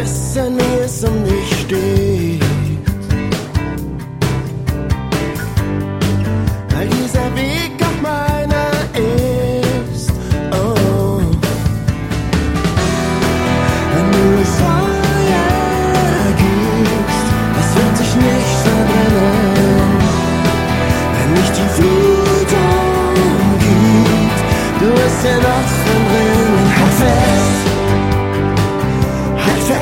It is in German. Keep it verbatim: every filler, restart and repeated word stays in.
wissen, wie es um dich steht. Weil dieser Weg auch meiner ist. Oh. Wenn du Feuer gibst, das wird dich nicht verbrennen. Wenn nicht die Flut umgibt, du wirst ja doch verbrennen. Halt fest, halt fest.